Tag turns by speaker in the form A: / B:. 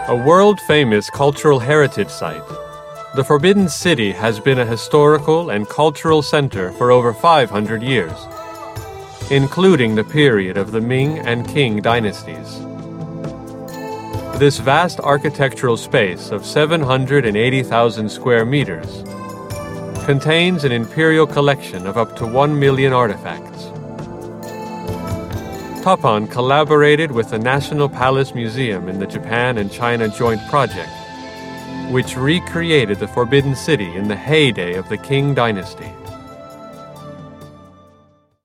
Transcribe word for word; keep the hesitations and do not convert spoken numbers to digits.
A: A world-famous cultural heritage site, the Forbidden City has been a historical and cultural center for over five hundred years, including the period of the Ming and Qing dynasties. This vast architectural space of seven hundred eighty thousand square meters contains an imperial collection of up to one million artifacts. Toppan collaborated with the National Palace Museum in the Japan and China Joint Project, which recreated the Forbidden City in the heyday of the Qing dynasty.